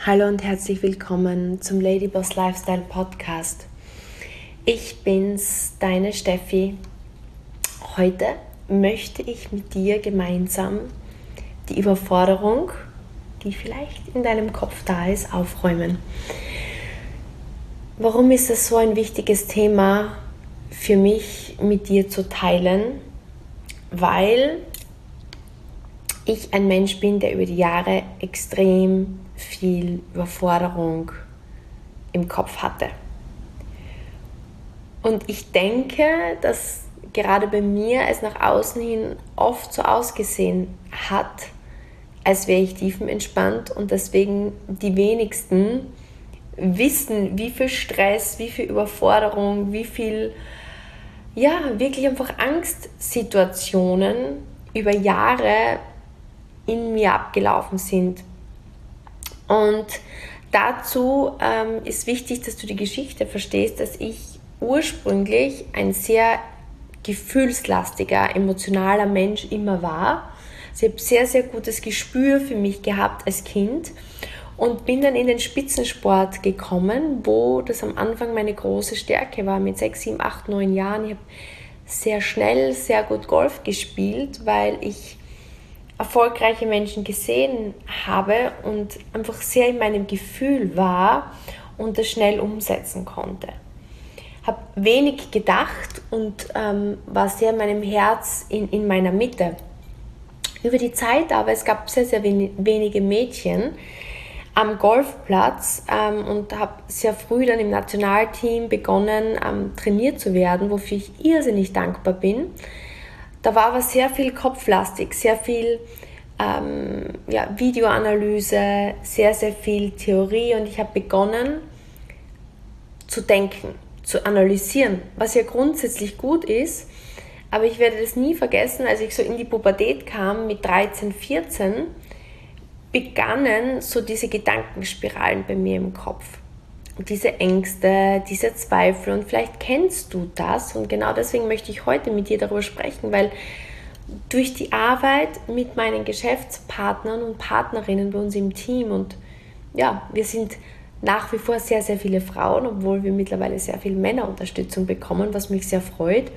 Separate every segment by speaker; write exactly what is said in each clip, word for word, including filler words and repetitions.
Speaker 1: Hallo und herzlich willkommen zum Ladyboss Lifestyle Podcast. Ich bin's, deine Steffi. Heute möchte ich mit dir gemeinsam die Überforderung, die vielleicht in deinem Kopf da ist, aufräumen. Warum ist es so ein wichtiges Thema für mich mit dir zu teilen? Weil ich ein Mensch bin, der über die Jahre extrem viel Überforderung im Kopf hatte. Und ich denke, dass gerade bei mir es nach außen hin oft so ausgesehen hat, als wäre ich tiefenentspannt und deswegen die wenigsten wissen, wie viel Stress, wie viel Überforderung, wie viel, ja, wirklich einfach Angstsituationen über Jahre in mir abgelaufen sind. Und dazu ähm, ist wichtig, dass du die Geschichte verstehst, dass ich ursprünglich ein sehr gefühlslastiger, emotionaler Mensch immer war. Also ich habe sehr, sehr gutes Gespür für mich gehabt als Kind und bin dann in den Spitzensport gekommen, wo das am Anfang meine große Stärke war. Mit sechs, sieben, acht, neun Jahren. Ich habe sehr schnell, sehr gut Golf gespielt, weil ich erfolgreiche Menschen gesehen habe und einfach sehr in meinem Gefühl war und das schnell umsetzen konnte. Habe wenig gedacht und ähm, war sehr in meinem Herz, in, in meiner Mitte. Über die Zeit aber, es gab sehr, sehr wenig, wenige Mädchen am Golfplatz ähm, und habe sehr früh dann im Nationalteam begonnen, ähm, trainiert zu werden, wofür ich irrsinnig dankbar bin. Da war aber sehr viel kopflastig, sehr viel ähm, ja, Videoanalyse, sehr, sehr viel Theorie und ich habe begonnen zu denken, zu analysieren, was ja grundsätzlich gut ist, aber ich werde das nie vergessen, als ich so in die Pubertät kam mit dreizehn, vierzehn, begannen so diese Gedankenspiralen bei mir im Kopf. Diese Ängste, diese Zweifel und vielleicht kennst du das und genau deswegen möchte ich heute mit dir darüber sprechen, weil durch die Arbeit mit meinen Geschäftspartnern und Partnerinnen bei uns im Team und ja, wir sind nach wie vor sehr, sehr viele Frauen, obwohl wir mittlerweile sehr viel Männerunterstützung bekommen, was mich sehr freut,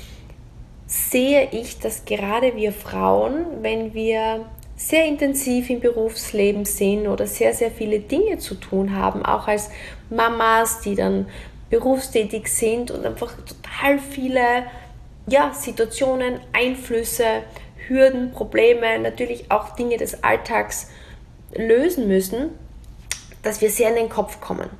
Speaker 1: sehe ich, dass gerade wir Frauen, wenn wir sehr intensiv im Berufsleben sind oder sehr, sehr viele Dinge zu tun haben, auch als Mamas, die dann berufstätig sind und einfach total viele ja, Situationen, Einflüsse, Hürden, Probleme, natürlich auch Dinge des Alltags lösen müssen, dass wir sehr in den Kopf kommen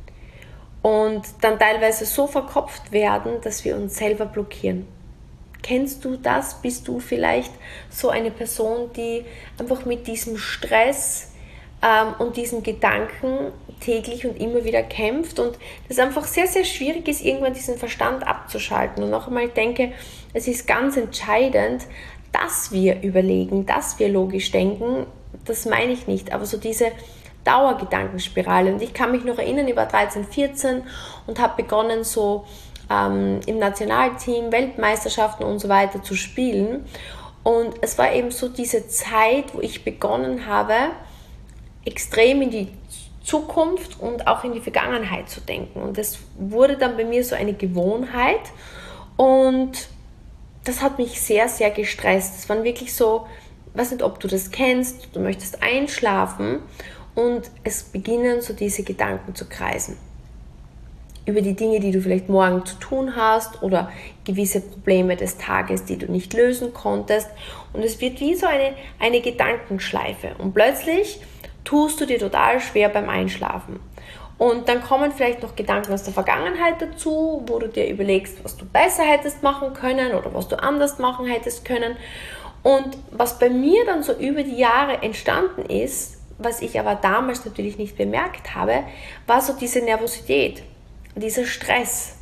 Speaker 1: und dann teilweise so verkopft werden, dass wir uns selber blockieren. Kennst du das? Bist du vielleicht so eine Person, die einfach mit diesem Stress ähm, und diesen Gedanken täglich und immer wieder kämpft und das einfach sehr, sehr schwierig ist, irgendwann diesen Verstand abzuschalten. Und noch einmal, ich denke, es ist ganz entscheidend, dass wir überlegen, dass wir logisch denken. Das meine ich nicht, aber so diese Dauergedankenspirale. Und ich kann mich noch erinnern, ich war dreizehn, vierzehn und habe begonnen, so Ähm, im Nationalteam, Weltmeisterschaften und so weiter zu spielen. Und es war eben so diese Zeit, wo ich begonnen habe, extrem in die Zukunft und auch in die Vergangenheit zu denken. Und das wurde dann bei mir so eine Gewohnheit und das hat mich sehr, sehr gestresst. Es waren wirklich so, ich weiß nicht, ob du das kennst, du möchtest einschlafen und es beginnen so diese Gedanken zu kreisen über die Dinge, die du vielleicht morgen zu tun hast oder gewisse Probleme des Tages, die du nicht lösen konntest. Und es wird wie so eine, eine Gedankenschleife. Und plötzlich tust du dir total schwer beim Einschlafen. Und dann kommen vielleicht noch Gedanken aus der Vergangenheit dazu, wo du dir überlegst, was du besser hättest machen können oder was du anders machen hättest können. Und was bei mir dann so über die Jahre entstanden ist, was ich aber damals natürlich nicht bemerkt habe, war so diese Nervosität. Dieser Stress.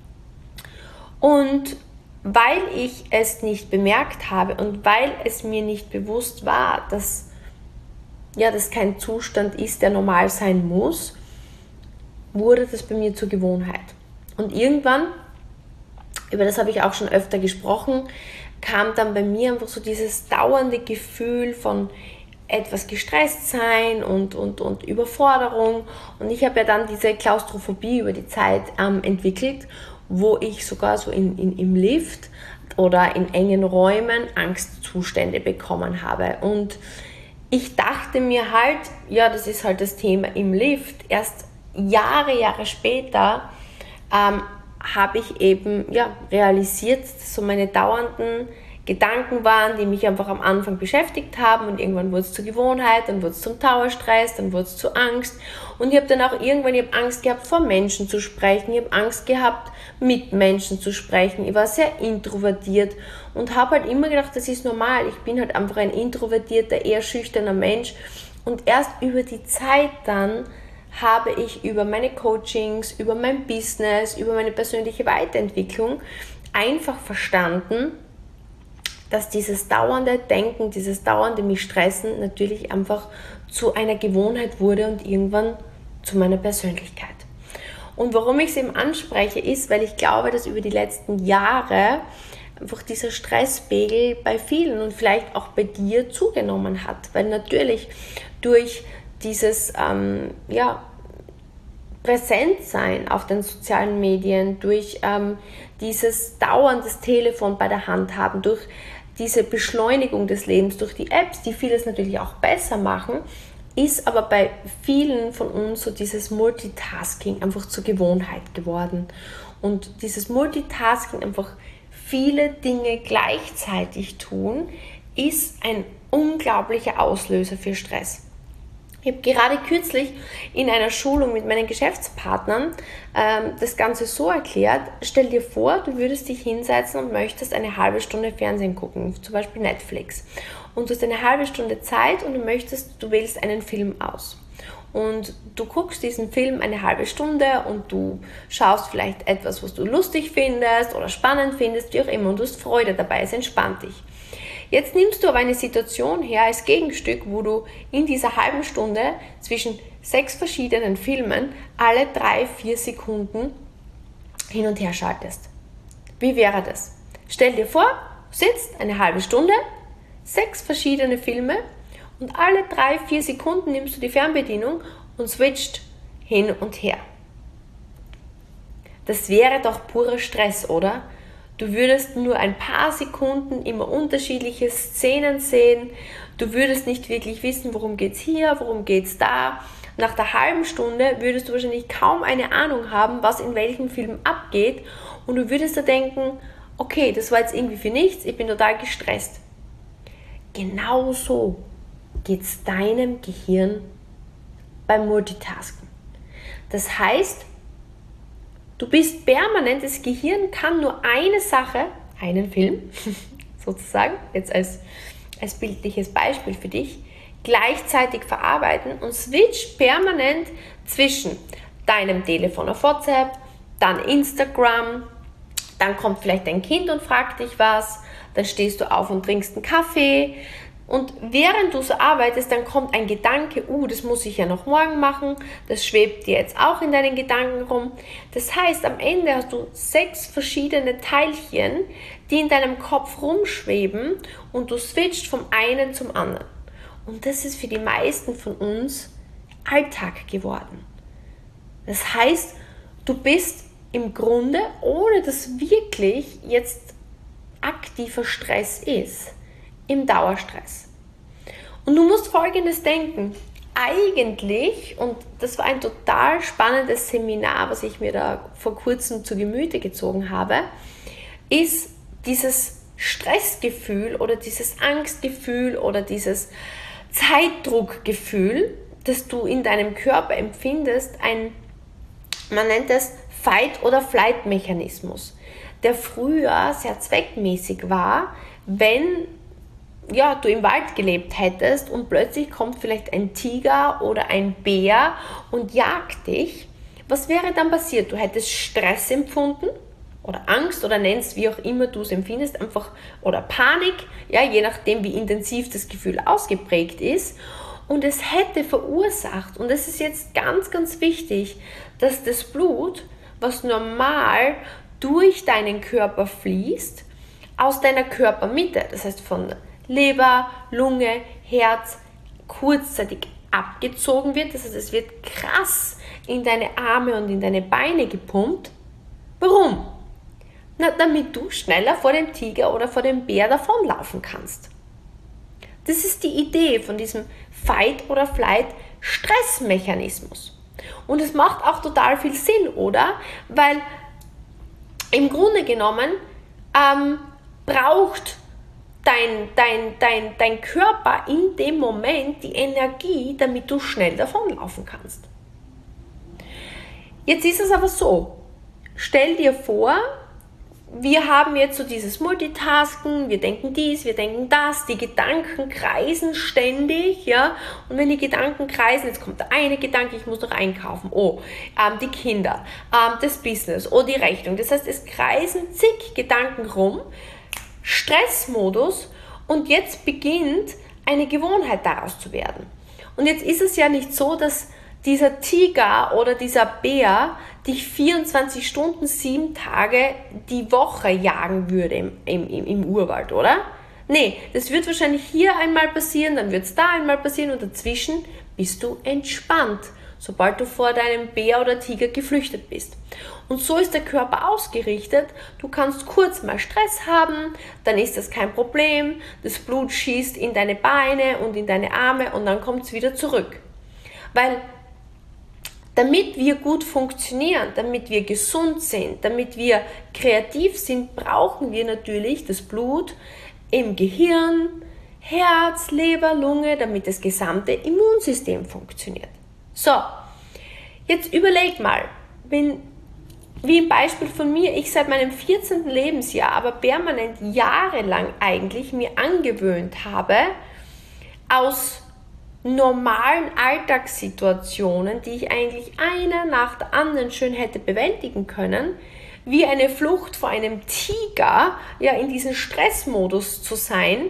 Speaker 1: Und weil ich es nicht bemerkt habe und weil es mir nicht bewusst war, dass ja, das kein Zustand ist, der normal sein muss, wurde das bei mir zur Gewohnheit. Und irgendwann, über das habe ich auch schon öfter gesprochen, kam dann bei mir einfach so dieses dauernde Gefühl von etwas gestresst sein und, und, und Überforderung. Und ich habe ja dann diese Klaustrophobie über die Zeit ähm, entwickelt, wo ich sogar so in, in, im Lift oder in engen Räumen Angstzustände bekommen habe. Und ich dachte mir halt, ja, das ist halt das Thema im Lift. Erst Jahre, Jahre später ähm, habe ich eben ja, realisiert, dass so meine dauernden Gedanken waren, die mich einfach am Anfang beschäftigt haben, und irgendwann wurde es zur Gewohnheit, dann wurde es zum Dauerstress, dann wurde es zu Angst, und ich habe dann auch irgendwann, ich habe Angst gehabt, vor Menschen zu sprechen, ich habe Angst gehabt, mit Menschen zu sprechen, ich war sehr introvertiert und habe halt immer gedacht, das ist normal, ich bin halt einfach ein introvertierter, eher schüchterner Mensch, und erst über die Zeit dann habe ich über meine Coachings, über mein Business, über meine persönliche Weiterentwicklung einfach verstanden, dass dieses dauernde Denken, dieses dauernde mich stressen natürlich einfach zu einer Gewohnheit wurde und irgendwann zu meiner Persönlichkeit. Und warum ich es eben anspreche, ist, weil ich glaube, dass über die letzten Jahre einfach dieser Stresspegel bei vielen und vielleicht auch bei dir zugenommen hat. Weil natürlich durch dieses ähm, ja, Präsentsein auf den sozialen Medien, durch ähm, dieses dauerndes Telefon bei der Hand haben, durch diese Beschleunigung des Lebens, durch die Apps, die vieles natürlich auch besser machen, ist aber bei vielen von uns so dieses Multitasking einfach zur Gewohnheit geworden. Und dieses Multitasking, einfach viele Dinge gleichzeitig tun, ist ein unglaublicher Auslöser für Stress. Ich habe gerade kürzlich in einer Schulung mit meinen Geschäftspartnern ähm, das Ganze so erklärt: Stell dir vor, du würdest dich hinsetzen und möchtest eine halbe Stunde Fernsehen gucken, zum Beispiel Netflix. Und du hast eine halbe Stunde Zeit und du möchtest, du wählst einen Film aus. Und du guckst diesen Film eine halbe Stunde und du schaust vielleicht etwas, was du lustig findest oder spannend findest, wie auch immer, und du hast Freude dabei, es entspannt dich. Jetzt nimmst du aber eine Situation her als Gegenstück, wo du in dieser halben Stunde zwischen sechs verschiedenen Filmen alle drei, vier Sekunden hin und her schaltest. Wie wäre das? Stell dir vor, du sitzt eine halbe Stunde, sechs verschiedene Filme, und alle drei, vier Sekunden nimmst du die Fernbedienung und switcht hin und her. Das wäre doch purer Stress, oder? Du würdest nur ein paar Sekunden immer unterschiedliche Szenen sehen. Du würdest nicht wirklich wissen, worum geht es hier, worum geht es da. Nach der halben Stunde würdest du wahrscheinlich kaum eine Ahnung haben, was in welchem Film abgeht. Und du würdest da denken, okay, das war jetzt irgendwie für nichts, ich bin total gestresst. Genauso geht es deinem Gehirn beim Multitasken. Das heißt, du bist permanent, das Gehirn kann nur eine Sache, einen Film sozusagen, jetzt als, als bildliches Beispiel für dich, gleichzeitig verarbeiten und switcht permanent zwischen deinem Telefon auf WhatsApp, dann Instagram, dann kommt vielleicht dein Kind und fragt dich was, dann stehst du auf und trinkst einen Kaffee. Und während du so arbeitest, dann kommt ein Gedanke, uh, das muss ich ja noch morgen machen, das schwebt dir jetzt auch in deinen Gedanken rum. Das heißt, am Ende hast du sechs verschiedene Teilchen, die in deinem Kopf rumschweben, und du switcht vom einen zum anderen. Und das ist für die meisten von uns Alltag geworden. Das heißt, du bist im Grunde, ohne dass wirklich jetzt aktiver Stress ist, im Dauerstress. Und du musst Folgendes denken: Eigentlich, und das war ein total spannendes Seminar, was ich mir da vor kurzem zu Gemüte gezogen habe, ist dieses Stressgefühl oder dieses Angstgefühl oder dieses Zeitdruckgefühl, das du in deinem Körper empfindest, ein, man nennt es Fight- oder Flight-Mechanismus, der früher sehr zweckmäßig war, wenn ja, du im Wald gelebt hättest und plötzlich kommt vielleicht ein Tiger oder ein Bär und jagt dich. Was wäre dann passiert? Du hättest Stress empfunden oder Angst oder nennst, wie auch immer du es empfindest, einfach, oder Panik, ja, je nachdem, wie intensiv das Gefühl ausgeprägt ist. Und es hätte verursacht, und das ist jetzt ganz, ganz wichtig, dass das Blut, was normal durch deinen Körper fließt, aus deiner Körpermitte, das heißt von Leber, Lunge, Herz, kurzzeitig abgezogen wird, das heißt, es wird krass in deine Arme und in deine Beine gepumpt. Warum? Na, damit du schneller vor dem Tiger oder vor dem Bär davonlaufen kannst. Das ist die Idee von diesem Fight-or-Flight-Stressmechanismus. Und es macht auch total viel Sinn, oder? Weil im Grunde genommen ähm, braucht dein, dein, dein, dein Körper in dem Moment die Energie, damit du schnell davonlaufen kannst. Jetzt ist es aber so, stell dir vor, wir haben jetzt so dieses Multitasken, wir denken dies, wir denken das, die Gedanken kreisen ständig, ja, und wenn die Gedanken kreisen, jetzt kommt der eine Gedanke, ich muss noch einkaufen, oh, ähm, die Kinder, ähm, das Business, oh, die Rechnung, das heißt, es kreisen zig Gedanken rum, Stressmodus, und jetzt beginnt eine Gewohnheit daraus zu werden. Und jetzt ist es ja nicht so, dass dieser Tiger oder dieser Bär dich vierundzwanzig Stunden, sieben Tage die Woche jagen würde im, im, im Urwald, oder? Nee, das wird wahrscheinlich hier einmal passieren, dann wird es da einmal passieren und dazwischen bist du entspannt, sobald du vor deinem Bär oder Tiger geflüchtet bist. Und so ist der Körper ausgerichtet. Du kannst kurz mal Stress haben, dann ist das kein Problem, das Blut schießt in deine Beine und in deine Arme und dann kommt es wieder zurück. Weil damit wir gut funktionieren, damit wir gesund sind, damit wir kreativ sind, brauchen wir natürlich das Blut im Gehirn, Herz, Leber, Lunge, damit das gesamte Immunsystem funktioniert. So, jetzt überleg mal, wenn, wie im Beispiel von mir, ich seit meinem vierzehnten Lebensjahr, aber permanent jahrelang eigentlich mir angewöhnt habe, aus normalen Alltagssituationen, die ich eigentlich eine nach der anderen schön hätte bewältigen können, wie eine Flucht vor einem Tiger, ja, in diesem Stressmodus zu sein.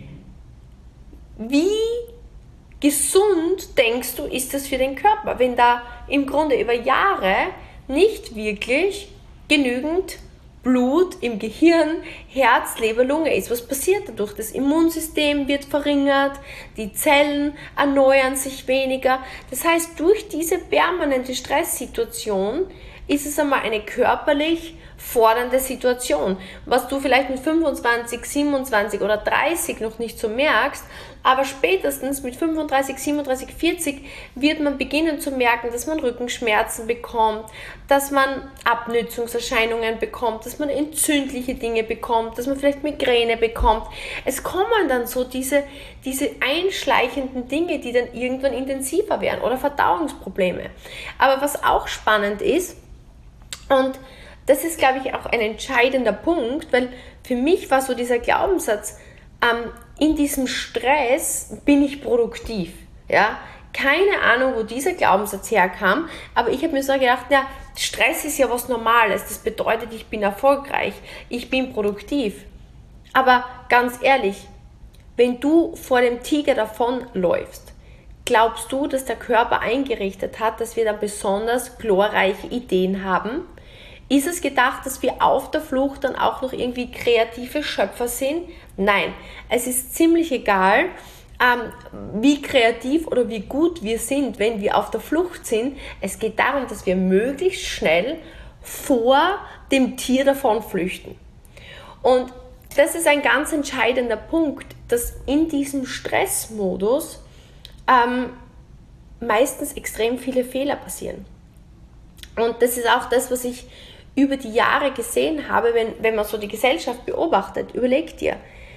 Speaker 1: Wie gesund, denkst du, ist das für den Körper, wenn da im Grunde über Jahre nicht wirklich genügend Blut im Gehirn, Herz, Leber, Lunge ist? Was passiert dadurch? Das Immunsystem wird verringert, die Zellen erneuern sich weniger. Das heißt, durch diese permanente Stresssituation ist es einmal eine körperlich fordernde Situation, was du vielleicht mit fünfundzwanzig, siebenundzwanzig oder dreißig noch nicht so merkst, aber spätestens mit fünfunddreißig, siebenunddreißig, vierzig wird man beginnen zu merken, dass man Rückenschmerzen bekommt, dass man Abnützungserscheinungen bekommt, dass man entzündliche Dinge bekommt, dass man vielleicht Migräne bekommt. Es kommen dann so diese, diese einschleichenden Dinge, die dann irgendwann intensiver werden, oder Verdauungsprobleme. Aber was auch spannend ist, und das ist, glaube ich, auch ein entscheidender Punkt, weil für mich war so dieser Glaubenssatz, ähm, in diesem Stress bin ich produktiv. Ja? Keine Ahnung, wo dieser Glaubenssatz herkam, aber ich habe mir so gedacht, ja, Stress ist ja was Normales, das bedeutet, ich bin erfolgreich, ich bin produktiv. Aber ganz ehrlich, wenn du vor dem Tiger davonläufst, glaubst du, dass der Körper eingerichtet hat, dass wir dann besonders glorreiche Ideen haben? Ist es gedacht, dass wir auf der Flucht dann auch noch irgendwie kreative Schöpfer sind? Nein, es ist ziemlich egal, ähm, wie kreativ oder wie gut wir sind, wenn wir auf der Flucht sind. Es geht darum, dass wir möglichst schnell vor dem Tier davon flüchten. Und das ist ein ganz entscheidender Punkt, dass in diesem Stressmodus ähm, meistens extrem viele Fehler passieren. Und das ist auch das, was ich über die Jahre gesehen habe, wenn, wenn man so die Gesellschaft beobachtet. Überleg dir,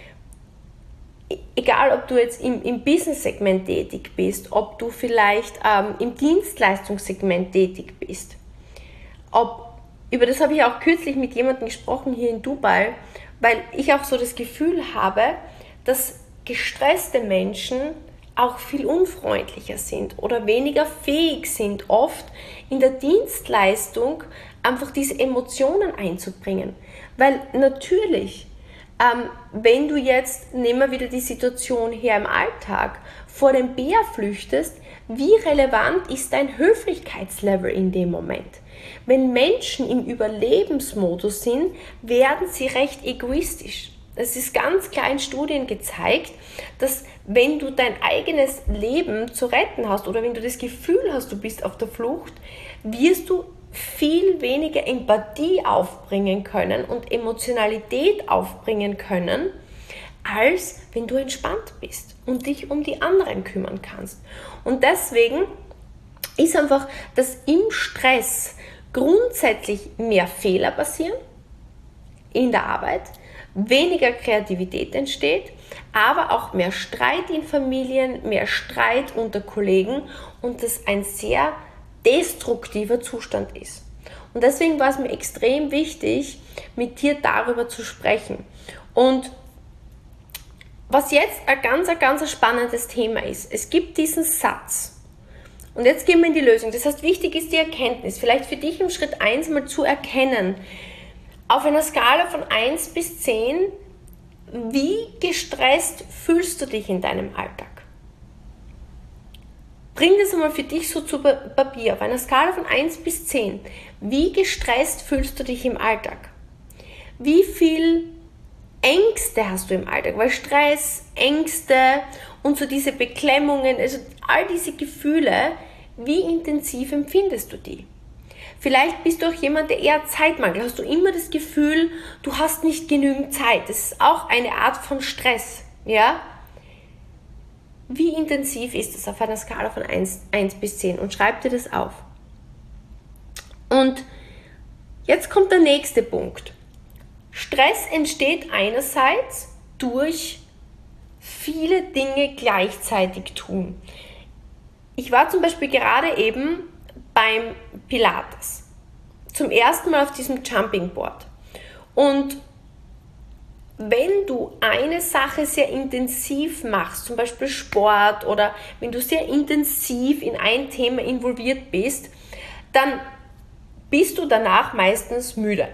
Speaker 1: egal ob du jetzt im, im Business-Segment tätig bist, ob du vielleicht ähm, im Dienstleistungssegment tätig bist, ob, über das habe ich auch kürzlich mit jemandem gesprochen hier in Dubai, weil ich auch so das Gefühl habe, dass gestresste Menschen auch viel unfreundlicher sind oder weniger fähig sind, oft in der Dienstleistung einfach diese Emotionen einzubringen. Weil natürlich, ähm, wenn du jetzt, nehmen wir wieder die Situation her im Alltag, vor dem Bär flüchtest, wie relevant ist dein Höflichkeitslevel in dem Moment? Wenn Menschen im Überlebensmodus sind, werden sie recht egoistisch. Es ist ganz klar in Studien gezeigt, dass wenn du dein eigenes Leben zu retten hast oder wenn du das Gefühl hast, du bist auf der Flucht, wirst du viel weniger Empathie aufbringen können und Emotionalität aufbringen können, als wenn du entspannt bist und dich um die anderen kümmern kannst. Und deswegen ist einfach, dass im Stress grundsätzlich mehr Fehler passieren in der Arbeit, weniger Kreativität entsteht, aber auch mehr Streit in Familien, mehr Streit unter Kollegen und das ein sehr destruktiver Zustand ist. Und deswegen war es mir extrem wichtig, mit dir darüber zu sprechen. Und was jetzt ein ganz, ein ganz spannendes Thema ist, es gibt diesen Satz. Und jetzt gehen wir in die Lösung. Das heißt, wichtig ist die Erkenntnis, vielleicht für dich im Schritt eins mal zu erkennen, auf einer Skala von eins bis zehn, wie gestresst fühlst du dich in deinem Alltag? Bring das einmal für dich so zu Papier. Auf einer Skala von eins bis zehn, wie gestresst fühlst du dich im Alltag? Wie viel Ängste hast du im Alltag? Weil Stress, Ängste und so diese Beklemmungen, also all diese Gefühle, wie intensiv empfindest du die? Vielleicht bist du auch jemand, der eher Zeitmangel hat. Hast du immer das Gefühl, du hast nicht genügend Zeit. Das ist auch eine Art von Stress. Ja? Wie intensiv ist das auf einer Skala von eins bis zehn? Und schreib dir das auf. Und jetzt kommt der nächste Punkt. Stress entsteht einerseits durch viele Dinge gleichzeitig tun. Ich war zum Beispiel gerade eben beim Pilates. Zum ersten Mal auf diesem Jumping Board. Und wenn du eine Sache sehr intensiv machst, zum Beispiel Sport oder wenn du sehr intensiv in ein Thema involviert bist, dann bist du danach meistens müde.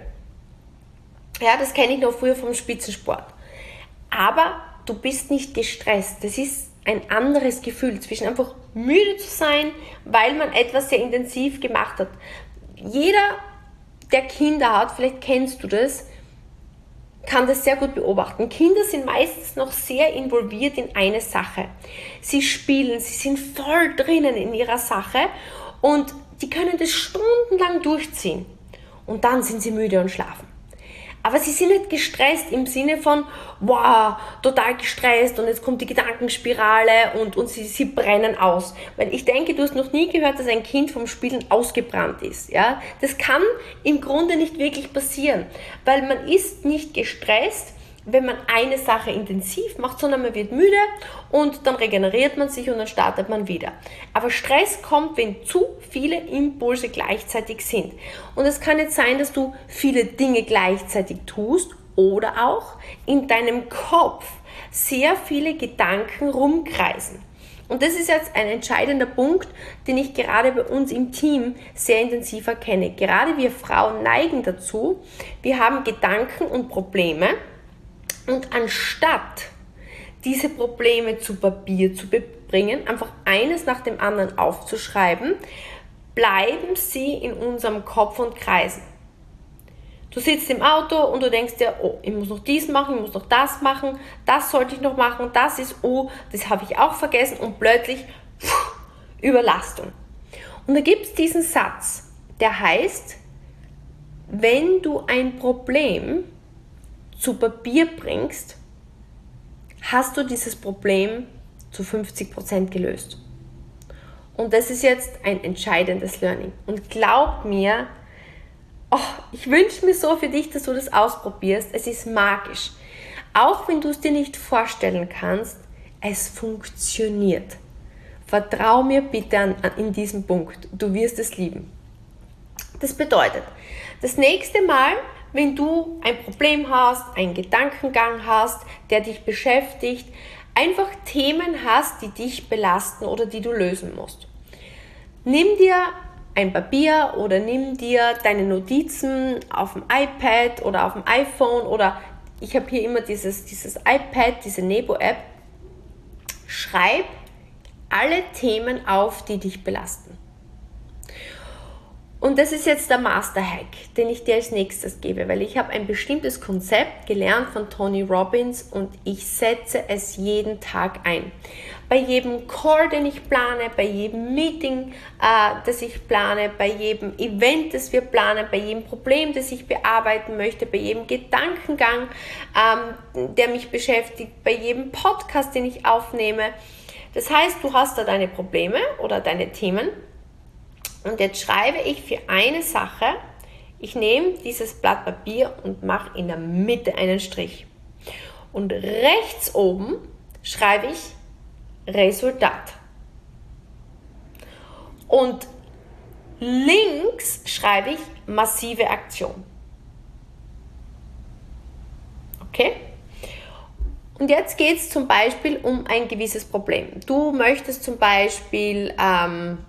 Speaker 1: Ja, das kenne ich noch früher vom Spitzensport. Aber du bist nicht gestresst. Das ist ein anderes Gefühl, zwischen einfach müde zu sein, weil man etwas sehr intensiv gemacht hat. Jeder, der Kinder hat, vielleicht kennst du das, kann das sehr gut beobachten. Kinder sind meistens noch sehr involviert in eine Sache. Sie spielen, sie sind voll drinnen in ihrer Sache und die können das stundenlang durchziehen. Und dann sind sie müde und schlafen. Aber sie sind nicht gestresst im Sinne von, wow, total gestresst und jetzt kommt die Gedankenspirale und, und sie, sie brennen aus. Weil ich denke, du hast noch nie gehört, dass ein Kind vom Spielen ausgebrannt ist. Ja? Das kann im Grunde nicht wirklich passieren, weil man ist nicht gestresst, wenn man eine Sache intensiv macht, sondern man wird müde und dann regeneriert man sich und dann startet man wieder. Aber Stress kommt, wenn zu viele Impulse gleichzeitig sind. Und es kann jetzt sein, dass du viele Dinge gleichzeitig tust oder auch in deinem Kopf sehr viele Gedanken rumkreisen. Und das ist jetzt ein entscheidender Punkt, den ich gerade bei uns im Team sehr intensiv erkenne. Gerade wir Frauen neigen dazu, wir haben Gedanken und Probleme, und anstatt diese Probleme zu Papier zu bringen, einfach eines nach dem anderen aufzuschreiben, bleiben sie in unserem Kopf und kreisen. Du sitzt im Auto und du denkst dir, oh, ich muss noch dies machen, ich muss noch das machen, das sollte ich noch machen, das ist, oh, das habe ich auch vergessen und plötzlich pff, Überlastung. Und da gibt es diesen Satz, der heißt, wenn du ein Problem zu Papier bringst, hast du dieses Problem zu fünfzig Prozent gelöst. Und das ist jetzt ein entscheidendes Learning. Und glaub mir, oh, ich wünsche mir so für dich, dass du das ausprobierst. Es ist magisch. Auch wenn du es dir nicht vorstellen kannst, es funktioniert. Vertrau mir bitte an, an, in diesem Punkt. Du wirst es lieben. Das bedeutet, das nächste Mal, wenn du ein Problem hast, einen Gedankengang hast, der dich beschäftigt, einfach Themen hast, die dich belasten oder die du lösen musst. Nimm dir ein Papier oder nimm dir deine Notizen auf dem iPad oder auf dem iPhone oder ich habe hier immer dieses, dieses iPad, diese Nebo-App. Schreib alle Themen auf, die dich belasten. Und das ist jetzt der Master-Hack, den ich dir als nächstes gebe, weil ich habe ein bestimmtes Konzept gelernt von Tony Robbins und ich setze es jeden Tag ein. Bei jedem Call, den ich plane, bei jedem Meeting, äh, das ich plane, bei jedem Event, das wir planen, bei jedem Problem, das ich bearbeiten möchte, bei jedem Gedankengang, ähm, der mich beschäftigt, bei jedem Podcast, den ich aufnehme. Das heißt, du hast da deine Probleme oder deine Themen. Und jetzt schreibe ich für eine Sache, ich nehme dieses Blatt Papier und mache in der Mitte einen Strich. Und rechts oben schreibe ich Resultat. Und links schreibe ich massive Aktion. Okay? Und jetzt geht es zum Beispiel um ein gewisses Problem. Du möchtest zum Beispiel ähm,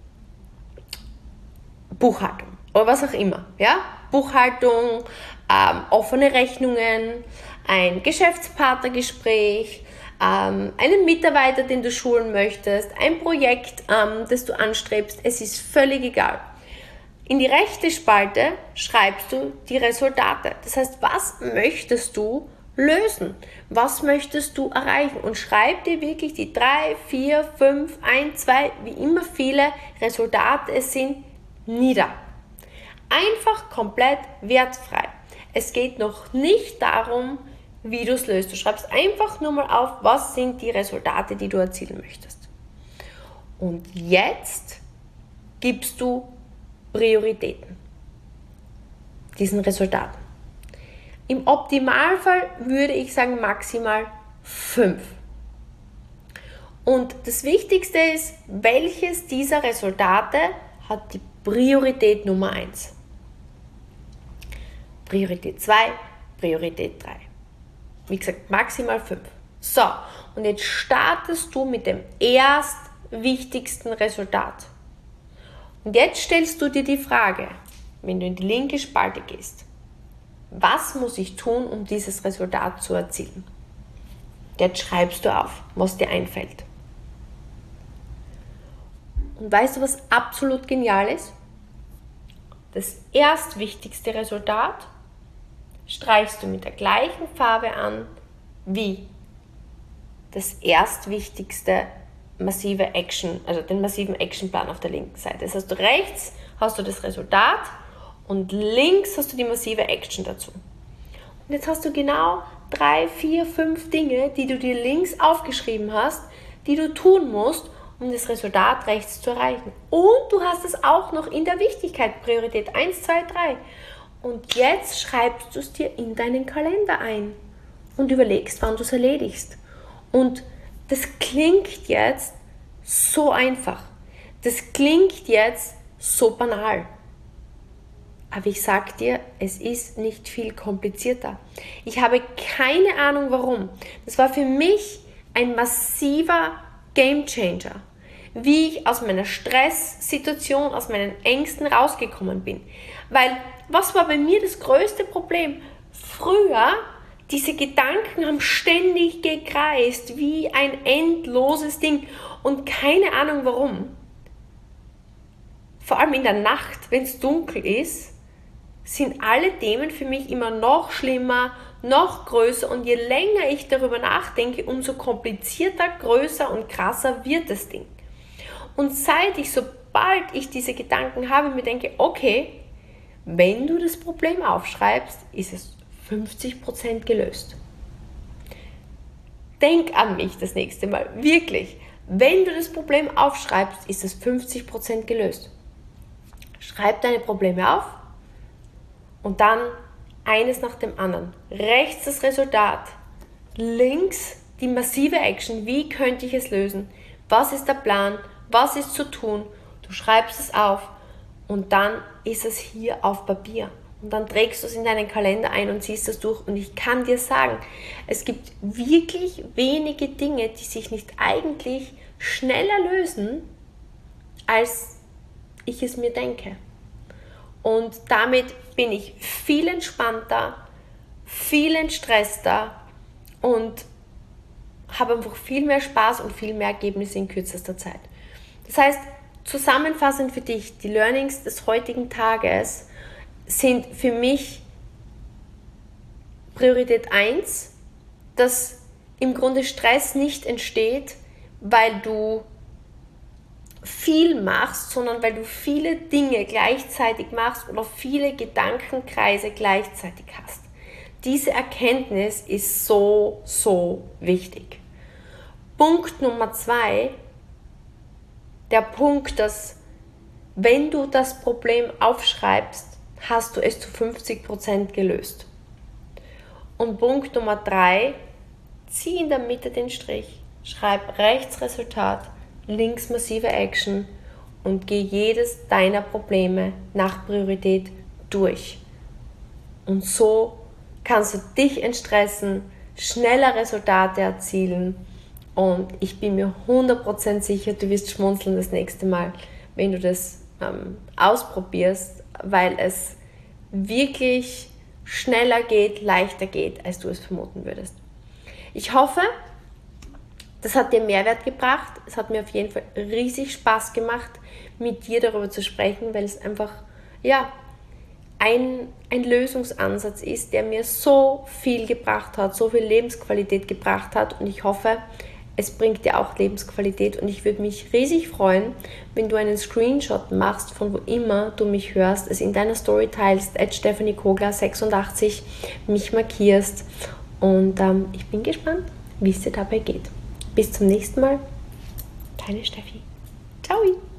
Speaker 1: Buchhaltung oder was auch immer. Ja? Buchhaltung, ähm, offene Rechnungen, ein Geschäftspartnergespräch, ähm, einen Mitarbeiter, den du schulen möchtest, ein Projekt, ähm, das du anstrebst. Es ist völlig egal. In die rechte Spalte schreibst du die Resultate. Das heißt, was möchtest du lösen? Was möchtest du erreichen? Und schreib dir wirklich die drei, vier, fünf, eins, zwei, wie immer viele Resultate es sind, nieder. Einfach komplett wertfrei. Es geht noch nicht darum, wie du es löst. Du schreibst einfach nur mal auf, was sind die Resultate, die du erzielen möchtest. Und jetzt gibst du Prioritäten diesen Resultaten. Im Optimalfall würde ich sagen maximal fünf. Und das Wichtigste ist, welches dieser Resultate hat die Priorität Nummer eins. Priorität zwei, Priorität drei. Wie gesagt, maximal fünf. So, und jetzt startest du mit dem erstwichtigsten Resultat. Und jetzt stellst du dir die Frage, wenn du in die linke Spalte gehst, was muss ich tun, um dieses Resultat zu erzielen? Jetzt schreibst du auf, was dir einfällt. Und weißt du, was absolut genial ist? Das erstwichtigste Resultat streichst du mit der gleichen Farbe an wie das erstwichtigste massive Action, also den massiven Actionplan auf der linken Seite. Das heißt, rechts hast du das Resultat und links hast du die massive Action dazu. Und jetzt hast du genau drei, vier, fünf Dinge, die du dir links aufgeschrieben hast, die du tun musst, um das Resultat rechts zu erreichen. Und du hast es auch noch in der Wichtigkeit, Priorität eins, zwei, drei. Und jetzt schreibst du es dir in deinen Kalender ein und überlegst, wann du es erledigst. Und das klingt jetzt so einfach. Das klingt jetzt so banal. Aber ich sag dir, es ist nicht viel komplizierter. Ich habe keine Ahnung warum. Das war für mich ein massiver Gamechanger, wie ich aus meiner Stresssituation, aus meinen Ängsten rausgekommen bin. Weil, was war bei mir das größte Problem? Früher, diese Gedanken haben ständig gekreist, wie ein endloses Ding und keine Ahnung warum. Vor allem in der Nacht, wenn es dunkel ist, sind alle Themen für mich immer noch schlimmer, noch größer und je länger ich darüber nachdenke, umso komplizierter, größer und krasser wird das Ding. Und seit ich, sobald ich diese Gedanken habe, mir denke, okay, wenn du das Problem aufschreibst, ist es fünfzig Prozent gelöst. Denk an mich das nächste Mal, wirklich. Wenn du das Problem aufschreibst, ist es fünfzig Prozent gelöst. Schreib deine Probleme auf und dann eines nach dem anderen. Rechts das Resultat, links die massive Action, wie könnte ich es lösen, was ist der Plan, was ist zu tun, du schreibst es auf und dann ist es hier auf Papier und dann trägst du es in deinen Kalender ein und ziehst das durch und ich kann dir sagen, es gibt wirklich wenige Dinge, die sich nicht eigentlich schneller lösen, als ich es mir denke. Und damit bin ich viel entspannter, viel entstresster und habe einfach viel mehr Spaß und viel mehr Ergebnisse in kürzester Zeit. Das heißt, zusammenfassend für dich, die Learnings des heutigen Tages sind für mich Priorität eins, dass im Grunde Stress nicht entsteht, weil du viel machst, sondern weil du viele Dinge gleichzeitig machst oder viele Gedankenkreise gleichzeitig hast. Diese Erkenntnis ist so, so wichtig. Punkt Nummer zwei, der Punkt, dass wenn du das Problem aufschreibst, hast du es zu fünfzig Prozent gelöst. Und Punkt Nummer drei, zieh in der Mitte den Strich, schreib rechts Resultat, links massive Action und geh jedes deiner Probleme nach Priorität durch. Und so kannst du dich entstressen, schneller Resultate erzielen und ich bin mir hundert Prozent sicher, du wirst schmunzeln das nächste Mal, wenn du das ähm, ausprobierst, weil es wirklich schneller geht, leichter geht, als du es vermuten würdest. Ich hoffe, das hat dir Mehrwert gebracht. Es hat mir auf jeden Fall riesig Spaß gemacht, mit dir darüber zu sprechen, weil es einfach ja, ein, ein Lösungsansatz ist, der mir so viel gebracht hat, so viel Lebensqualität gebracht hat und ich hoffe, es bringt dir auch Lebensqualität und ich würde mich riesig freuen, wenn du einen Screenshot machst, von wo immer du mich hörst, es in deiner Story teilst, at Stephanie Kogler sechsundachtzig, mich markierst und ähm, ich bin gespannt, wie es dir dabei geht. Bis zum nächsten Mal, deine Steffi. Ciao!